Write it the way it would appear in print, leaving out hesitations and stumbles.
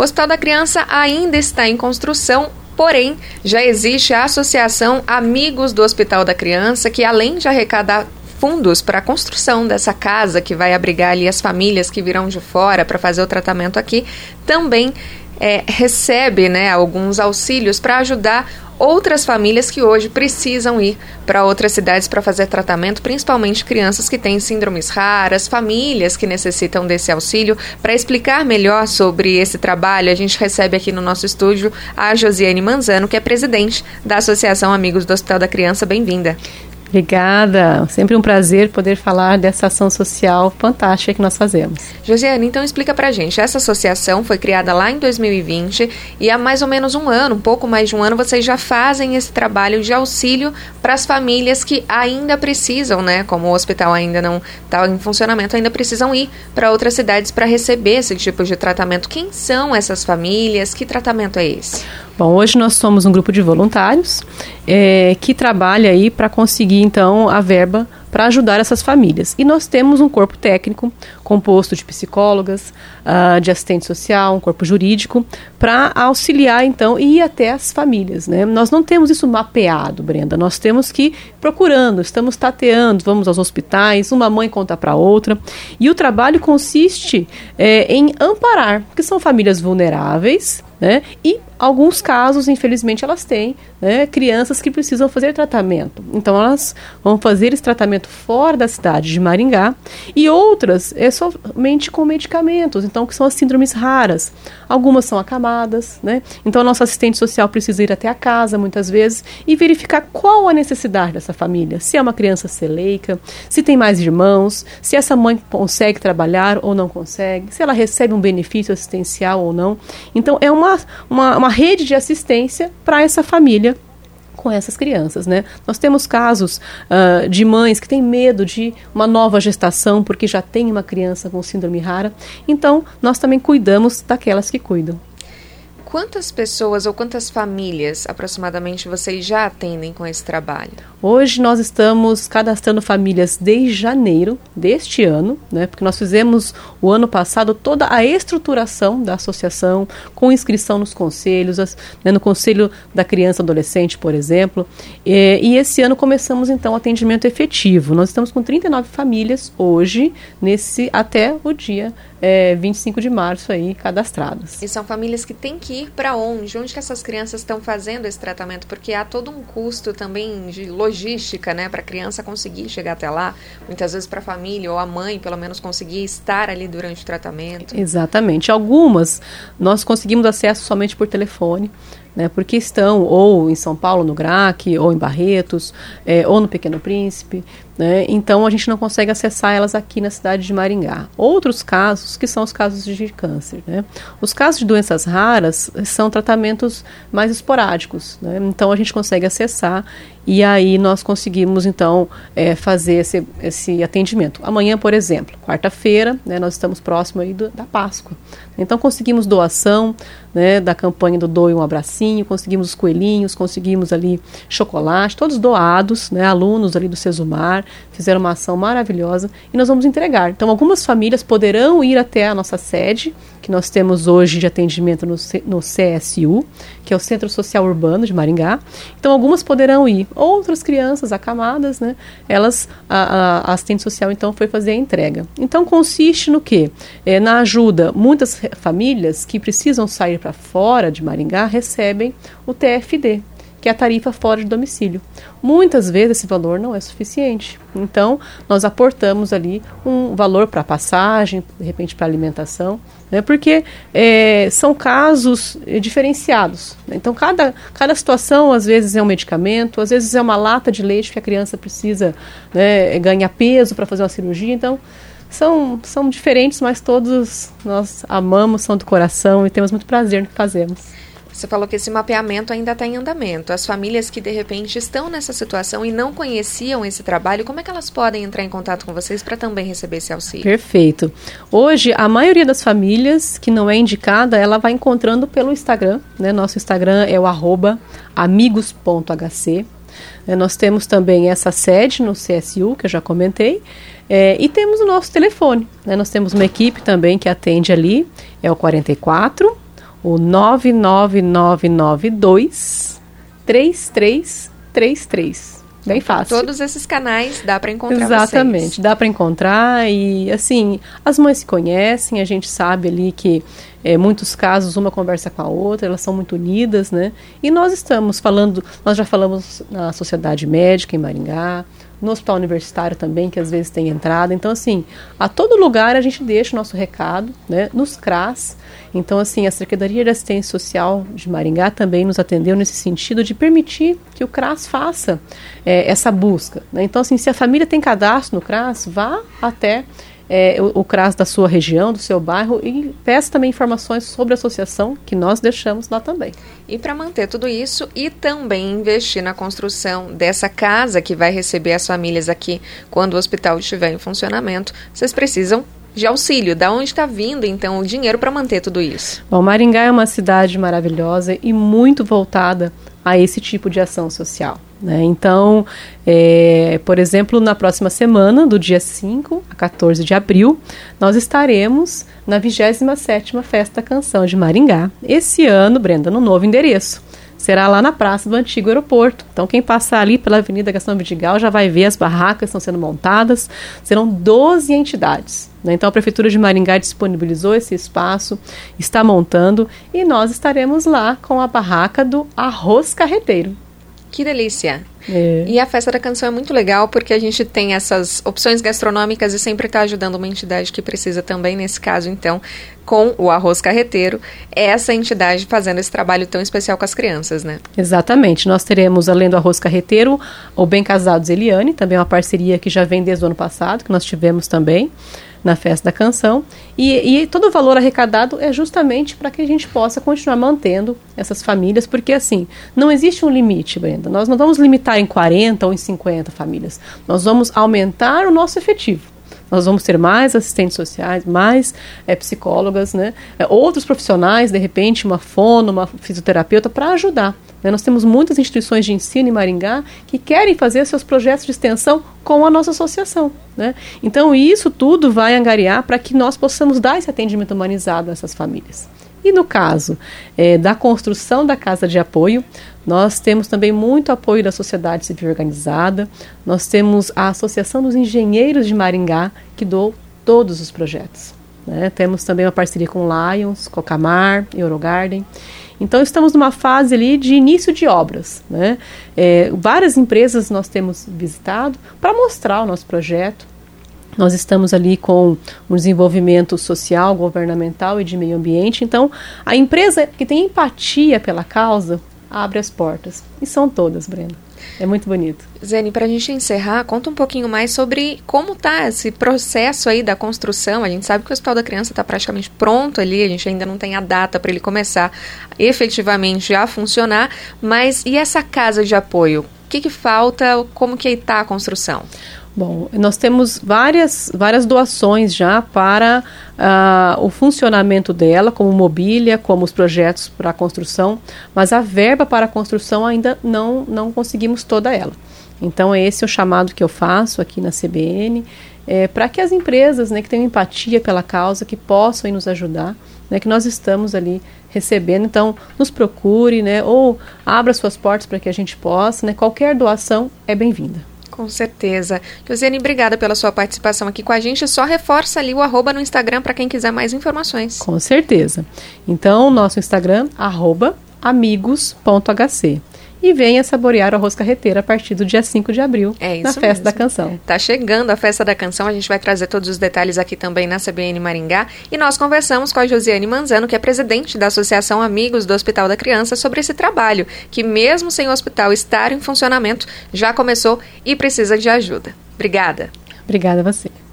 O Hospital da Criança ainda está em construção, porém, já existe a Associação Amigos do Hospital da Criança, que além de arrecadar fundos para a construção dessa casa que vai abrigar ali as famílias que virão de fora para fazer o tratamento aqui, também recebe, alguns auxílios para ajudar outras famílias que hoje precisam ir para outras cidades para fazer tratamento, principalmente crianças que têm síndromes raras, famílias que necessitam desse auxílio. Para explicar melhor sobre esse trabalho, a gente recebe aqui no nosso estúdio a Josiane Manzano, que é presidente da Associação Amigos do Hospital da Criança. Bem-vinda. Obrigada, sempre um prazer poder falar dessa ação social fantástica que nós fazemos. Josiane, então explica pra gente, essa associação foi criada lá em 2020 e há mais ou menos um pouco mais de um ano, vocês já fazem esse trabalho de auxílio para as famílias que ainda precisam, como o hospital ainda não está em funcionamento, ainda precisam ir para outras cidades para receber esse tipo de tratamento. Quem são essas famílias? Que tratamento é esse? Bom, hoje nós somos um grupo de voluntários que trabalha aí para conseguir, então, a verba para ajudar essas famílias. E nós temos um corpo técnico composto de psicólogas, de assistente social, um corpo jurídico, para auxiliar, então, e ir até as famílias, Nós não temos isso mapeado, Brenda. Nós temos que ir procurando, estamos tateando, vamos aos hospitais, uma mãe conta para outra. E o trabalho consiste em amparar, porque são famílias vulneráveis, e alguns casos, infelizmente, elas têm crianças que precisam fazer tratamento. Então, elas vão fazer esse tratamento fora da cidade de Maringá e outras somente com medicamentos, então, que são as síndromes raras. Algumas são acamadas, Então, a nossa assistente social precisa ir até a casa, muitas vezes, e verificar qual a necessidade dessa família. Se é uma criança celeica, se tem mais irmãos, se essa mãe consegue trabalhar ou não consegue, se ela recebe um benefício assistencial ou não. Então, é uma rede de assistência para essa família com essas crianças, Nós temos casos de mães que têm medo de uma nova gestação porque já tem uma criança com síndrome rara. Então, nós também cuidamos daquelas que cuidam. Quantas pessoas ou quantas famílias aproximadamente vocês já atendem com esse trabalho? Hoje nós estamos cadastrando famílias desde janeiro deste ano, porque nós fizemos o ano passado toda a estruturação da associação, com inscrição nos conselhos, no Conselho da Criança e Adolescente, por exemplo, e esse ano começamos então o atendimento efetivo. Nós estamos com 39 famílias hoje, até o dia 25 de março aí, cadastradas. E são famílias que têm que ir para onde? Onde que essas crianças estão fazendo esse tratamento? Porque há todo um custo também de logística, para a criança conseguir chegar até lá, muitas vezes para a família ou a mãe, pelo menos, conseguir estar ali durante o tratamento. Exatamente. Algumas nós conseguimos acesso somente por telefone, porque estão ou em São Paulo, no GRAC, ou em Barretos, ou no Pequeno Príncipe, então a gente não consegue acessar elas aqui na cidade de Maringá. Outros casos, que são os casos de câncer. Os casos de doenças raras são tratamentos mais esporádicos, então a gente consegue acessar e aí nós conseguimos então fazer esse atendimento. Amanhã, por exemplo, quarta-feira, nós estamos próximo aí da Páscoa. Então conseguimos doação da campanha do Doe um Abracinho, conseguimos os coelhinhos, conseguimos ali chocolate, todos doados, alunos ali do Sesumar, fizeram uma ação maravilhosa e nós vamos entregar. Então algumas famílias poderão ir até a nossa sede, que nós temos hoje de atendimento no CSU, que é o Centro Social Urbano de Maringá. Então algumas poderão ir. Outras crianças acamadas, a assistente social então foi fazer a entrega. Então consiste no quê? Na ajuda, muitas famílias que precisam sair para fora de Maringá recebem o TFD, que é a tarifa fora de domicílio. Muitas vezes esse valor não é suficiente. Então, nós aportamos ali um valor para passagem, de repente para alimentação, porque são casos diferenciados. Então, cada situação, às vezes é um medicamento, às vezes é uma lata de leite que a criança precisa ganhar peso para fazer uma cirurgia. Então, são diferentes, mas todos nós amamos, são do coração e temos muito prazer no que fazemos. Você falou que esse mapeamento ainda está em andamento. As famílias que, de repente, estão nessa situação e não conheciam esse trabalho, como é que elas podem entrar em contato com vocês para também receber esse auxílio? Perfeito. Hoje, a maioria das famílias que não é indicada, ela vai encontrando pelo Instagram. Nosso Instagram é o @amigos.hc. Nós temos também essa sede no CSU, que eu já comentei, e temos o nosso telefone. Nós temos uma equipe também que atende ali, é o 44 o 99992-3333. Bem fácil. Todos esses canais dá para encontrar. Exatamente, vocês. Dá para encontrar e, assim, as mães se conhecem, a gente sabe ali que, em muitos casos, uma conversa com a outra, elas são muito unidas, né? E nós já falamos na Sociedade Médica em Maringá, no Hospital Universitário também, que às vezes tem entrada. Então, assim, a todo lugar a gente deixa o nosso recado, né? Nos CRAS. Então, assim, a Secretaria de Assistência Social de Maringá também nos atendeu nesse sentido de permitir que o CRAS faça essa busca, né? Então, assim, se a família tem cadastro no CRAS, vá até o CRAS da sua região, do seu bairro, e peça também informações sobre a associação, que nós deixamos lá também. E para manter tudo isso e também investir na construção dessa casa que vai receber as famílias aqui quando o hospital estiver em funcionamento, vocês precisam de auxílio. Da onde está vindo, então, o dinheiro para manter tudo isso? Bom, Maringá é uma cidade maravilhosa e muito voltada a esse tipo de ação social, né? Então, por exemplo, na próxima semana, do dia 5 a 14 de abril, nós estaremos na 27ª Festa da Canção de Maringá. Esse ano, Brenda, no novo endereço. Será lá na Praça do Antigo Aeroporto. Então, quem passar ali pela Avenida Gastão Vidigal já vai ver as barracas que estão sendo montadas. Serão 12 entidades, né? Então, a Prefeitura de Maringá disponibilizou esse espaço, está montando, e nós estaremos lá com a barraca do Arroz Carreteiro. Que delícia! E a Festa da Canção é muito legal porque a gente tem essas opções gastronômicas e sempre está ajudando uma entidade que precisa também, nesse caso, então, com o Arroz Carreteiro, essa entidade fazendo esse trabalho tão especial com as crianças, né? Exatamente. Nós teremos, além do Arroz Carreteiro, o Bem Casados Eliane, também uma parceria que já vem desde o ano passado, que nós tivemos também na Festa da Canção, e todo o valor arrecadado é justamente para que a gente possa continuar mantendo essas famílias, porque assim, não existe um limite, Brenda, nós não vamos limitar em 40 ou em 50 famílias, nós vamos aumentar o nosso efetivo. Nós vamos ter mais assistentes sociais, mais psicólogas, né? Outros profissionais, de repente, uma fono, uma fisioterapeuta, para ajudar, né? Nós temos muitas instituições de ensino em Maringá que querem fazer seus projetos de extensão com a nossa associação, né? Então, isso tudo vai angariar para que nós possamos dar esse atendimento humanizado a essas famílias. E no caso da construção da casa de apoio, nós temos também muito apoio da sociedade civil organizada, nós temos a Associação dos Engenheiros de Maringá, que doou todos os projetos, né? Temos também uma parceria com Lions, Cocamar, Eurogarden. Então, estamos numa fase ali de início de obras, né? Várias empresas nós temos visitado para mostrar o nosso projeto. Nós estamos ali com um desenvolvimento social, governamental e de meio ambiente. Então, a empresa que tem empatia pela causa abre as portas. E são todas, Brenda. É muito bonito. Zene, para a gente encerrar, conta um pouquinho mais sobre como está esse processo aí da construção. A gente sabe que o Hospital da Criança está praticamente pronto ali, a gente ainda não tem a data para ele começar efetivamente a funcionar, mas e essa casa de apoio? O que falta? Como que está a construção? Bom, nós temos várias doações já para o funcionamento dela, como mobília, como os projetos para a construção, mas a verba para a construção ainda não conseguimos toda ela. Então, esse é o chamado que eu faço aqui na CBN, para que as empresas, né, que tenham empatia pela causa, que possam nos ajudar, né, que nós estamos ali recebendo. Então, nos procure, né, ou abra suas portas para que a gente possa, né, qualquer doação é bem-vinda. Com certeza. Josiane, obrigada pela sua participação aqui com a gente. Só reforça ali o @ no Instagram para quem quiser mais informações. Com certeza. Então, nosso Instagram, @amigos.hc. E venha saborear o Arroz Carreteiro a partir do dia 5 de abril, na Festa da Canção. Tá chegando a Festa da Canção, a gente vai trazer todos os detalhes aqui também na CBN Maringá. E nós conversamos com a Josiane Manzano, que é presidente da Associação Amigos do Hospital da Criança, sobre esse trabalho, que mesmo sem o hospital estar em funcionamento, já começou e precisa de ajuda. Obrigada. Obrigada a você.